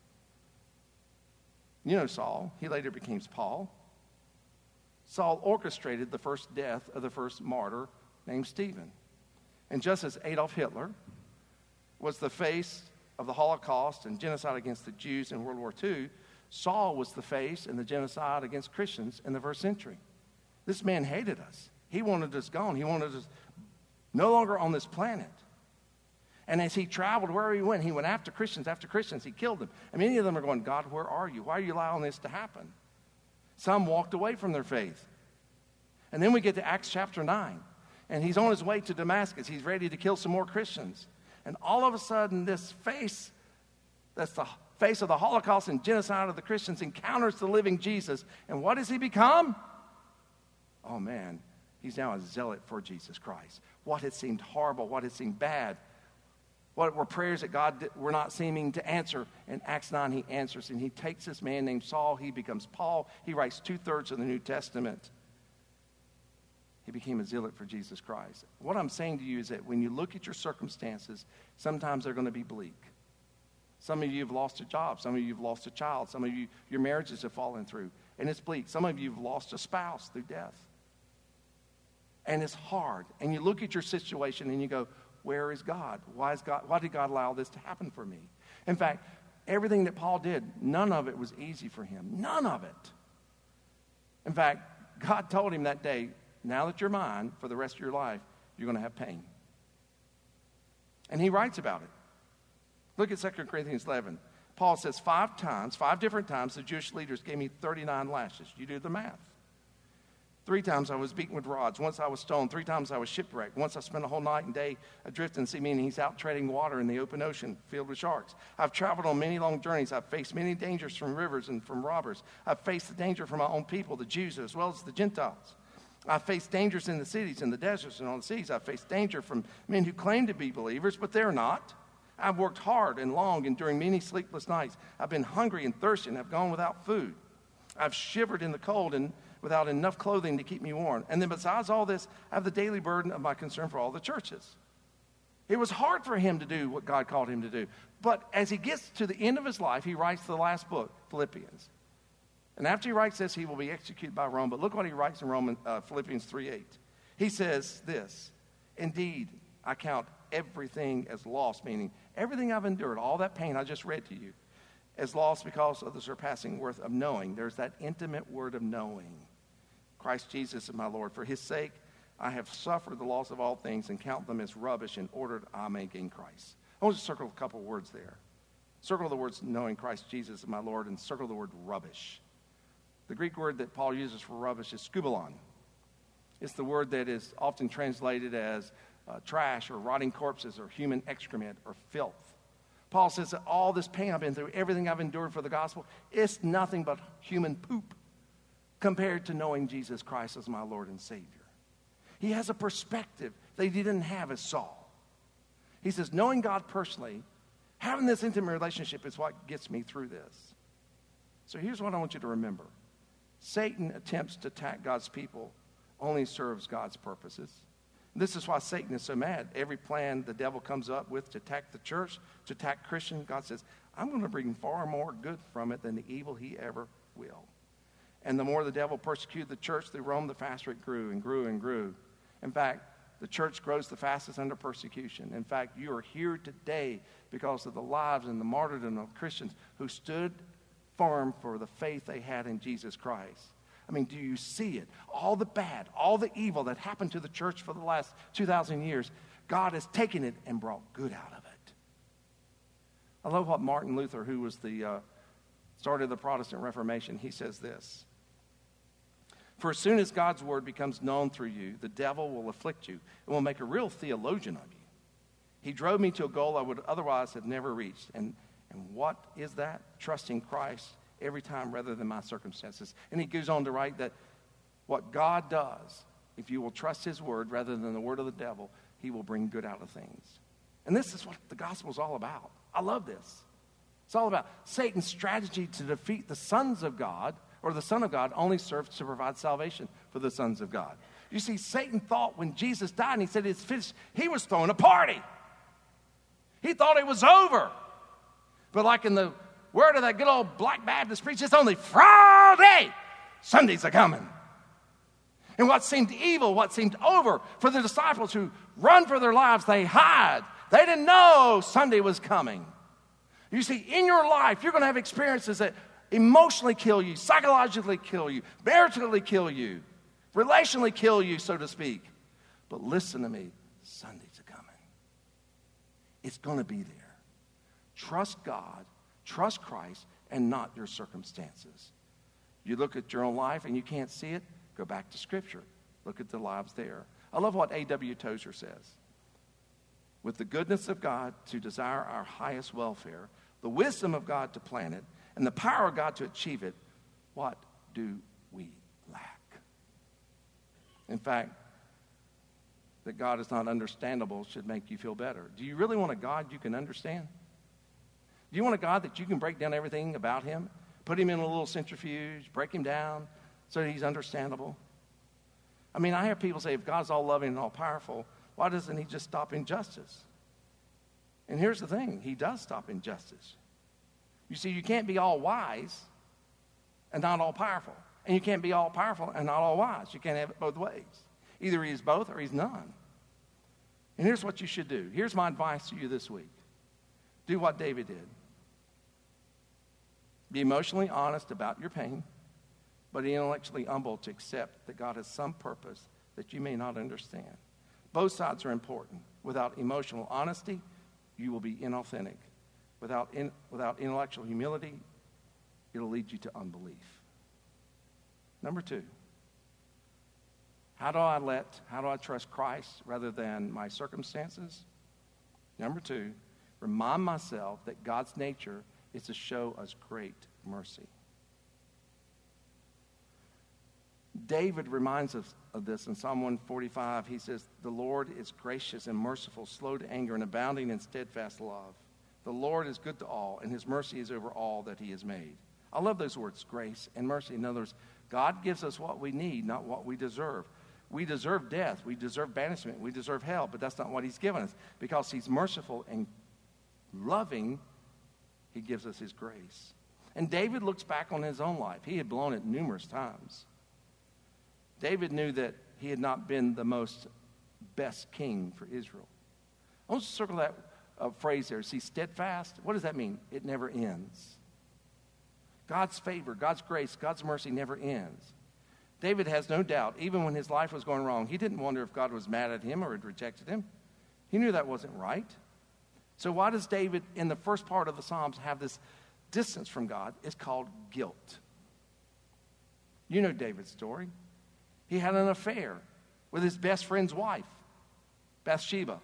You know Saul. He later became Paul. Saul orchestrated the first death of the first martyr named Stephen. And just as Adolf Hitler was the face of the Holocaust and genocide against the Jews in World War II, Saul was the face in the genocide against Christians in the first century. This man hated us. He wanted us gone. He wanted us no longer on this planet. And as he traveled, wherever he went after Christians. He killed them. And many of them are going, God, where are you? Why are you allowing this to happen? Some walked away from their faith. And then we get to Acts chapter 9. And he's on his way to Damascus. He's ready to kill some more Christians. And all of a sudden, this face, that's the face of the Holocaust and genocide of the Christians, encounters the living Jesus. And what does he become? Oh, man, he's now a zealot for Jesus Christ. What had seemed horrible, what had seemed bad, what were prayers that God were not seeming to answer. In Acts 9, he answers, and he takes this man named Saul. He becomes Paul. He writes 2/3 of the New Testament. he became a zealot for Jesus Christ. What I'm saying to you is that when you look at your circumstances, sometimes they're going to be bleak. Some of you have lost a job. Some of you have lost a child. Some of you, your marriages have fallen through, and it's bleak. Some of you have lost a spouse through death. And it's hard. And you look at your situation and you go, where is God? Why did God allow this to happen for me? In fact, everything that Paul did, none of it was easy for him. None of it. In fact, God told him that day, now that you're mine for the rest of your life, you're going to have pain. And he writes about it. Look at 2 Corinthians 11. Paul says 5 different times, the Jewish leaders gave me 39 lashes. You do the math. 3 times I was beaten with rods. Once I was stoned. 3 times I was shipwrecked. Once I spent a whole night and day adrift in sea, meaning he's out treading water in the open ocean filled with sharks. I've traveled on many long journeys. I've faced many dangers from rivers and from robbers. I've faced the danger from my own people, the Jews, as well as the Gentiles. I've faced dangers in the cities, in the deserts, and on the seas. I've faced danger from men who claim to be believers, but they're not. I've worked hard and long, enduring many sleepless nights. I've been hungry and thirsty and have gone without food. I've shivered in the cold and without enough clothing to keep me warm. And then besides all this, I have the daily burden of my concern for all the churches. It was hard for him to do what God called him to do. But as he gets to the end of his life, he writes the last book, Philippians. And after he writes this, he will be executed by Rome. But look what he writes in Philippians 3:8. He says this, indeed, I count everything as loss, meaning everything I've endured, all that pain I just read to you, as loss because of the surpassing worth of knowing. There's that intimate word of knowing. Christ Jesus is my Lord. For his sake, I have suffered the loss of all things and count them as rubbish in order that I may gain Christ. I want to circle a couple of words there. Circle the words knowing Christ Jesus is my Lord and circle the word rubbish. The Greek word that Paul uses for rubbish is skubalon. It's the word that is often translated as trash or rotting corpses or human excrement or filth. Paul says that all this pain I've been through, everything I've endured for the gospel, it's nothing but human poop compared to knowing Jesus Christ as my Lord and Savior. He has a perspective that he didn't have as Saul. He says, knowing God personally, having this intimate relationship is what gets me through this. So here's what I want you to remember. Satan attempts to attack God's people only serves God's purposes. This is why Satan is so mad. Every plan the devil comes up with to attack the church, to attack Christians, God says, I'm going to bring far more good from it than the evil he ever will. And the more the devil persecuted the church through Rome, the faster it grew and grew and grew. In fact, the church grows the fastest under persecution. In fact, you are here today because of the lives and the martyrdom of Christians who stood firm for the faith they had in Jesus Christ. I mean, do you see it? All the bad, all the evil that happened to the church for the last 2,000 years, God has taken it and brought good out of it. I love what Martin Luther, who was the started the Protestant Reformation, he says this. For as soon as God's word becomes known through you, the devil will afflict you and will make a real theologian of you. He drove me to a goal I would otherwise have never reached. And what is that? Trusting Christ every time rather than my circumstances. And he goes on to write that what God does, if you will trust his word rather than the word of the devil, he will bring good out of things. And this is what the gospel is all about. I love this. It's all about Satan's strategy to defeat the sons of God, or the Son of God, only serves to provide salvation for the sons of God. You see, Satan thought when Jesus died and he said it's finished, he was throwing a party. He thought it was over. But like in the word of that good old Black Baptist preacher, it's only Friday. Sundays are coming. And what seemed evil, what seemed over for the disciples who run for their lives, they hide. They didn't know Sunday was coming. You see, in your life, you're going to have experiences that emotionally kill you, psychologically kill you, maritally kill you, relationally kill you, so to speak. But listen to me, Sundays are coming. It's going to be there. Trust God, trust Christ, and not your circumstances. You look at your own life and you can't see it, go back to Scripture. Look at the lives there. I love what A.W. Tozer says. With the goodness of God to desire our highest welfare, the wisdom of God to plan it, and the power of God to achieve it, what do we lack? In fact, that God is not understandable should make you feel better. Do you really want a God you can understand? Do you want a God that you can break down everything about him, put him in a little centrifuge, break him down so that he's understandable? I mean, I hear people say, if God's all loving and all powerful, why doesn't he just stop injustice? And here's the thing, he does stop injustice. You see, you can't be all wise and not all powerful. And you can't be all powerful and not all wise. You can't have it both ways. Either he's both or he's none. And here's what you should do. Here's my advice to you this week. Do what David did. Be emotionally honest about your pain, but intellectually humble to accept that God has some purpose that you may not understand. Both sides are important. Without emotional honesty, you will be inauthentic. Without intellectual humility, it'll lead you to unbelief. Number 2, how do I trust Christ rather than my circumstances? Number 2, remind myself that God's nature is to show us great mercy. David reminds us of this in Psalm 145. He says, the Lord is gracious and merciful, slow to anger, and abounding in steadfast love. The Lord is good to all, and his mercy is over all that he has made. I love those words, grace and mercy. In other words, God gives us what we need, not what we deserve. We deserve death. We deserve banishment. We deserve hell, but that's not what he's given us. Because he's merciful and loving, he gives us his grace. And David looks back on his own life. He had blown it numerous times. David knew that he had not been the most best king for Israel. I want to circle that phrase there. See, steadfast, what does that mean? It never ends. God's favor, God's grace, God's mercy never ends. David has no doubt, even when his life was going wrong, he didn't wonder if God was mad at him or had rejected him. He knew that wasn't right. So why does David, in the first part of the Psalms, have this distance from God? It's called guilt. You know David's story. He had an affair with his best friend's wife, Bathsheba.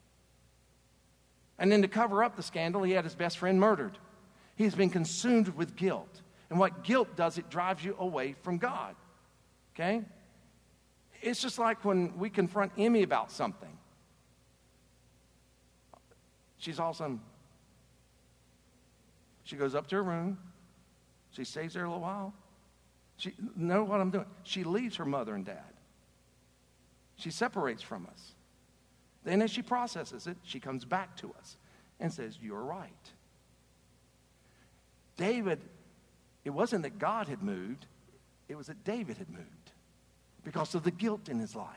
And then to cover up the scandal, he had his best friend murdered. He's been consumed with guilt. And what guilt does, it drives you away from God. Okay? It's just like when we confront Emmy about something. She's awesome. She goes up to her room. She stays there a little while. Know what I'm doing? She leaves her mother and dad. She separates from us. Then as she processes it, she comes back to us and says, you're right. David, it wasn't that God had moved, it was that David had moved because of the guilt in his life.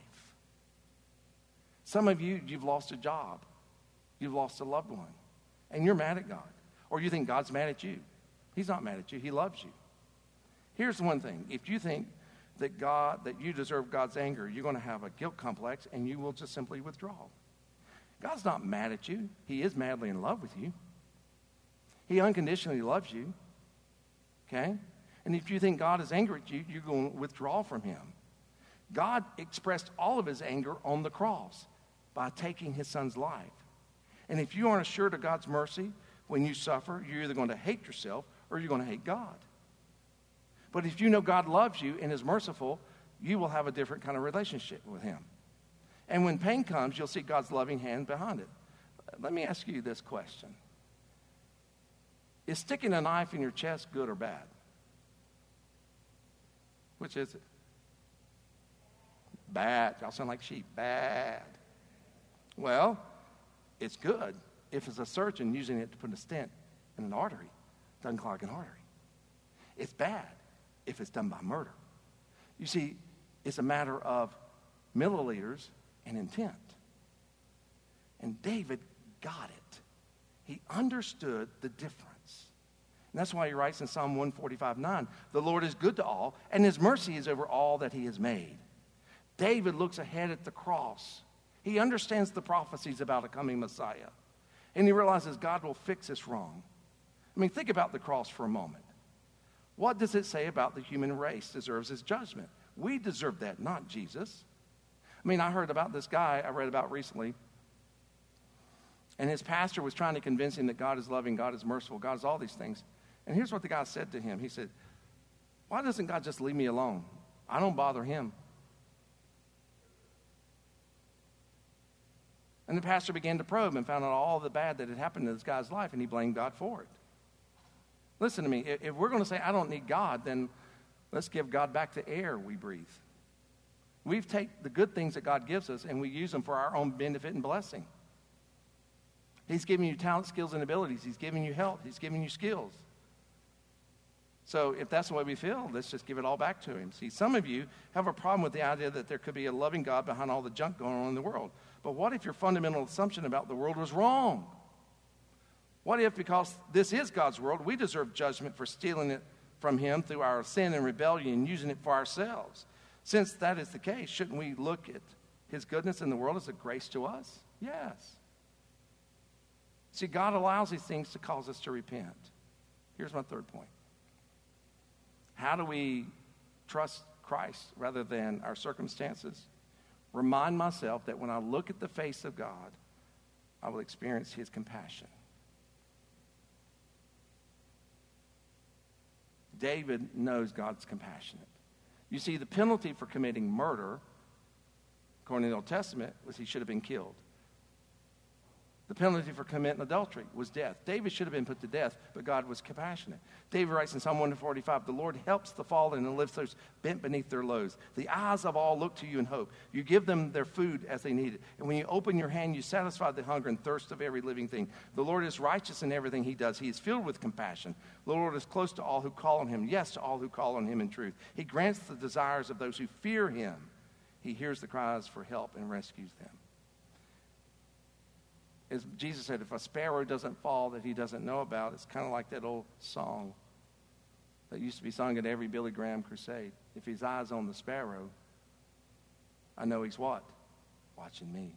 Some of you, you've lost a job. You've lost a loved one. And you're mad at God. Or you think God's mad at you. He's not mad at you. He loves you. Here's the one thing. If you think that you deserve God's anger, you're going to have a guilt complex and you will just simply withdraw. God's not mad at you. He is madly in love with you. He unconditionally loves you. Okay? And if you think God is angry at you, you're going to withdraw from him. God expressed all of his anger on the cross by taking his son's life. And if you aren't assured of God's mercy, when you suffer, you're either going to hate yourself or you're going to hate God. But if you know God loves you and is merciful, you will have a different kind of relationship with him. And when pain comes, you'll see God's loving hand behind it. Let me ask you this question. Is sticking a knife in your chest good or bad? Which is it? Bad. Y'all sound like sheep. Bad. Well, it's good if it's a surgeon using it to put a stent in an artery to unclog an artery. It's bad if it's done by murder. You see, it's a matter of milliliters and intent. And David got it. He understood the difference. And that's why he writes in Psalm 145:9, the Lord is good to all, and his mercy is over all that he has made. David looks ahead at the cross. He understands the prophecies about a coming Messiah. And he realizes God will fix this wrong. I mean, think about the cross for a moment. What does it say about the human race deserves his judgment? We deserve that, not Jesus. I mean, I heard about this guy I read about recently, and his pastor was trying to convince him that God is loving, God is merciful, God is all these things. And here's what the guy said to him. He said, why doesn't God just leave me alone? I don't bother him. And the pastor began to probe and found out all the bad that had happened in this guy's life, and he blamed God for it. Listen to me. If we're going to say, I don't need God, then let's give God back the air we breathe. We've taken the good things that God gives us and we use them for our own benefit and blessing. He's giving you talent, skills, and abilities. He's giving you health. He's giving you skills. So if that's the way we feel, let's just give it all back to him. See, some of you have a problem with the idea that there could be a loving God behind all the junk going on in the world. But what if your fundamental assumption about the world was wrong? What if, because this is God's world, we deserve judgment for stealing it from him through our sin and rebellion and using it for ourselves? Since that is the case, shouldn't we look at his goodness in the world as a grace to us? Yes. See, God allows these things to cause us to repent. Here's my third point. How do we trust Christ rather than our circumstances? Remind myself that when I look at the face of God, I will experience his compassion. David knows God's compassionate. You see, the penalty for committing murder, according to the Old Testament, was he should have been killed. The penalty for committing adultery was death. David should have been put to death, but God was compassionate. David writes in Psalm 145, the Lord helps the fallen and lifts those bent beneath their loads. The eyes of all look to you in hope. You give them their food as they need it. And when you open your hand, you satisfy the hunger and thirst of every living thing. The Lord is righteous in everything he does. He is filled with compassion. The Lord is close to all who call on him. Yes, to all who call on him in truth. He grants the desires of those who fear him. He hears the cries for help and rescues them. As Jesus said, if a sparrow doesn't fall that he doesn't know about, it's kind of like that old song that used to be sung at every Billy Graham crusade. If his eye's on the sparrow, I know he's what? Watching me.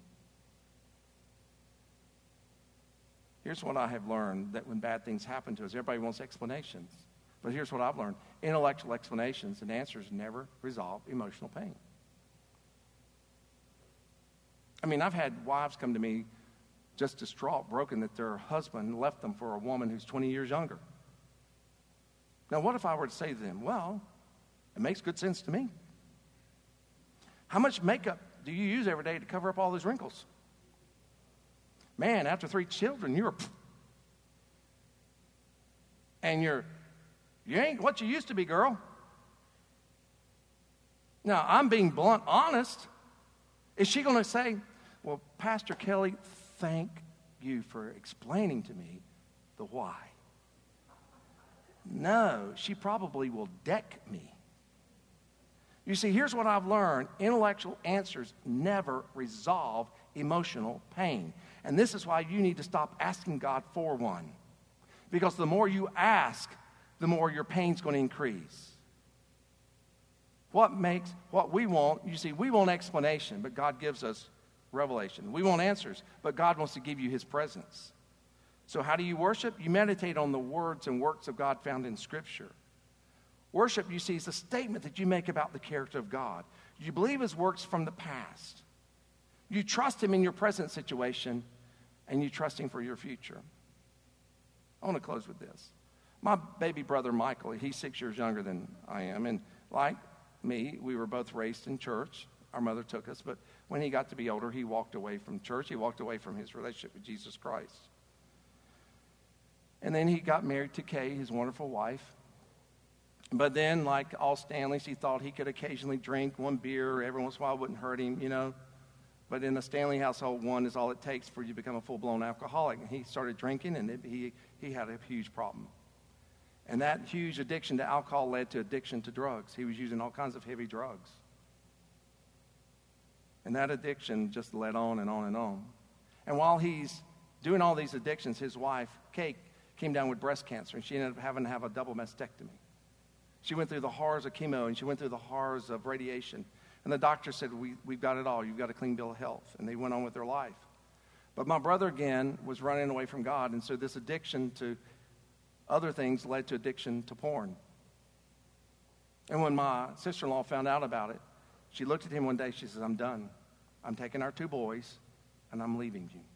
Here's what I have learned, that when bad things happen to us, everybody wants explanations. But here's what I've learned. Intellectual explanations and answers never resolve emotional pain. I mean, I've had wives come to me just distraught, broken that their husband left them for a woman who's 20 years younger. Now, what if I were to say to them, well, it makes good sense to me. How much makeup do you use every day to cover up all those wrinkles? Man, after 3 children, you ain't what you used to be, girl. Now, I'm being blunt, honest. Is she going to say, well, Pastor Kelly, thank you for explaining to me the why? No, she probably will deck me. You see, here's what I've learned. Intellectual answers never resolve emotional pain. And this is why you need to stop asking God for one. Because the more you ask, the more your pain's going to increase. What we want, you see, we want explanation, but God gives us revelation. We want answers, but God wants to give you his presence. So how do you worship? You meditate on the words and works of God found in Scripture. Worship, you see, is a statement that you make about the character of God. You believe his works from the past. You trust him in your present situation, and you trust him for your future. I want to close with this. My baby brother, Michael, he's 6 years younger than I am, and like me, we were both raised in church. Our mother took us, but when he got to be older, he walked away from church. He walked away from his relationship with Jesus Christ. And then he got married to Kay, his wonderful wife. But then, like all Stanleys, he thought he could occasionally drink one beer every once in a while. It wouldn't hurt him, you know. But in a Stanley household, one is all it takes for you to become a full-blown alcoholic. And he started drinking, and he had a huge problem. And that huge addiction to alcohol led to addiction to drugs. He was using all kinds of heavy drugs. And that addiction just led on and on and on. And while he's doing all these addictions, his wife, Kate, came down with breast cancer, and she ended up having to have a double mastectomy. She went through the horrors of chemo, and she went through the horrors of radiation. And the doctor said, we've got it all. You've got a clean bill of health. And they went on with their life. But my brother, again, was running away from God, and so this addiction to other things led to addiction to porn. And when my sister-in-law found out about it, she looked at him one day. She says, I'm done. I'm taking our 2 boys, and I'm leaving you.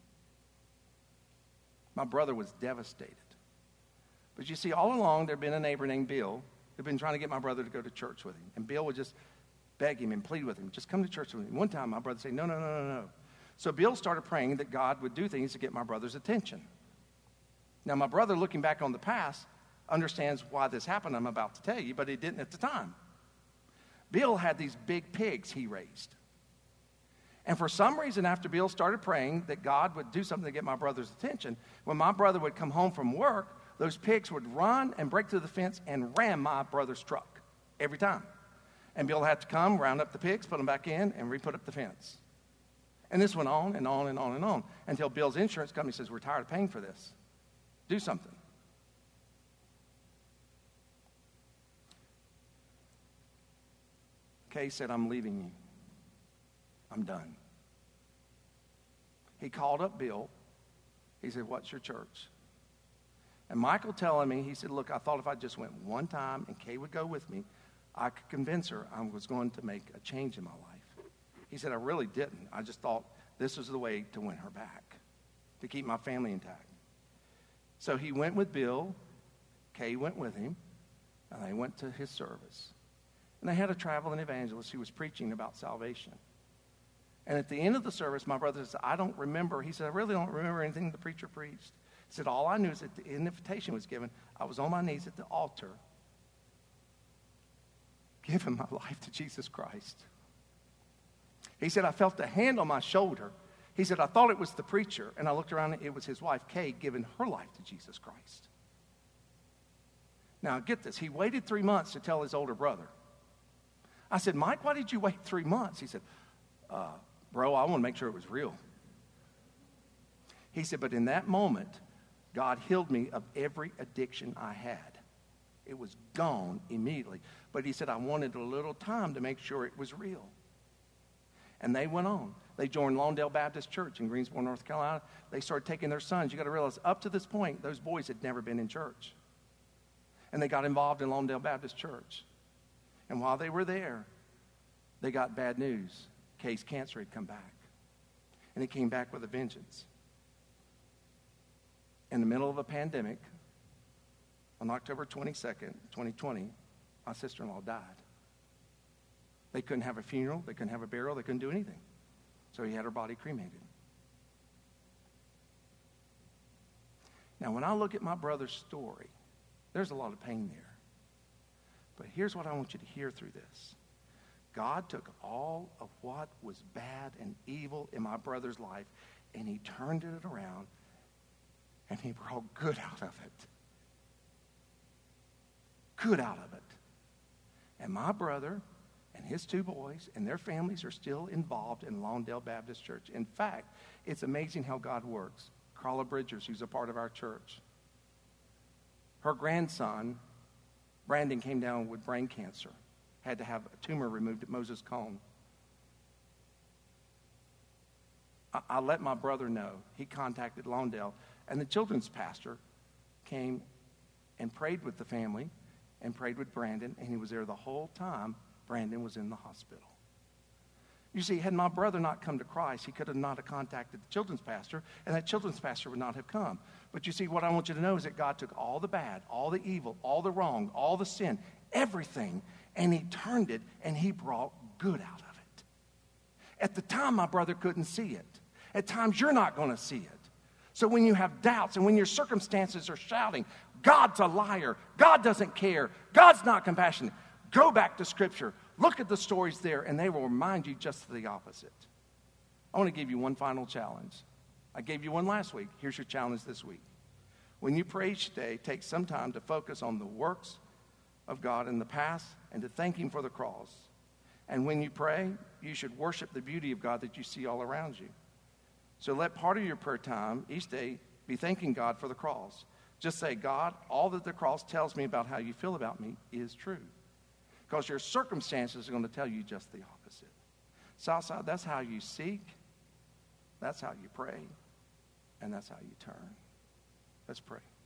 My brother was devastated. But you see, all along, there had been a neighbor named Bill who had been trying to get my brother to go to church with him. And Bill would just beg him and plead with him, just come to church with me. One time, my brother said, no. So Bill started praying that God would do things to get my brother's attention. Now, my brother, looking back on the past, understands why this happened, I'm about to tell you, but he didn't at the time. Bill had these big pigs he raised. And for some reason, after Bill started praying that God would do something to get my brother's attention, when my brother would come home from work, those pigs would run and break through the fence and ram my brother's truck every time. And Bill had to come, round up the pigs, put them back in, and re-put up the fence. And this went on and on and on and on until Bill's insurance company says, we're tired of paying for this. Do something. Kay said, I'm leaving you. I'm done. He called up Bill. He said, what's your church? And Michael telling me, he said, look, I thought if I just went one time and Kay would go with me, I could convince her I was going to make a change in my life. He said, I really didn't. I just thought this was the way to win her back, to keep my family intact. So he went with Bill. Kay went with him, and they went to his service. And they had a traveling evangelist who was preaching about salvation. And at the end of the service, my brother said, I don't remember. He said, I really don't remember anything the preacher preached. He said, all I knew is that the invitation was given. I was on my knees at the altar, giving my life to Jesus Christ. He said, I felt a hand on my shoulder. He said, I thought it was the preacher, and I looked around, and it was his wife, Kay, giving her life to Jesus Christ. Now, get this. He waited 3 months to tell his older brother. I said, Mike, why did you wait 3 months? He said, bro, I want to make sure it was real. He said, but in that moment, God healed me of every addiction I had. It was gone immediately. But he said, I wanted a little time to make sure it was real. And they went on. They joined Lawndale Baptist Church in Greensboro, North Carolina. They started taking their sons. You got to realize, up to this point, those boys had never been in church. And they got involved in Lawndale Baptist Church. And while they were there, they got bad news. Kay's cancer had come back. And it came back with a vengeance. In the middle of a pandemic, on October 22nd, 2020, my sister-in-law died. They couldn't have a funeral. They couldn't have a burial. They couldn't do anything. So he had her body cremated. Now, when I look at my brother's story, there's a lot of pain there. But here's what I want you to hear through this. God took all of what was bad and evil in my brother's life, and he turned it around, and he brought good out of it. Good out of it. And my brother and his 2 boys and their families are still involved in Lawndale Baptist Church. In fact, it's amazing how God works. Carla Bridgers, who's a part of our church, her grandson, Brandon, came down with brain cancer. Had to have a tumor removed at Moses Cone. I let my brother know. He contacted Lawndale, and the children's pastor came and prayed with the family and prayed with Brandon, and he was there the whole time Brandon was in the hospital. You see, had my brother not come to Christ, he could have not have contacted the children's pastor, and that children's pastor would not have come. But you see, what I want you to know is that God took all the bad, all the evil, all the wrong, all the sin, everything, and he turned it, and he brought good out of it. At the time, my brother couldn't see it. At times, you're not going to see it. So when you have doubts and when your circumstances are shouting, God's a liar, God doesn't care, God's not compassionate, go back to Scripture. Look at the stories there, and they will remind you just the opposite. I want to give you one final challenge. I gave you one last week. Here's your challenge this week. When you pray each day, take some time to focus on the works of God in the past and to thank Him for the cross. And when you pray, you should worship the beauty of God that you see all around you. So let part of your prayer time each day be thanking God for the cross. Just say, God, all that the cross tells me about how you feel about me is true. Because your circumstances are going to tell you just the opposite. Southside, that's how you seek, that's how you pray, and that's how you turn. Let's pray.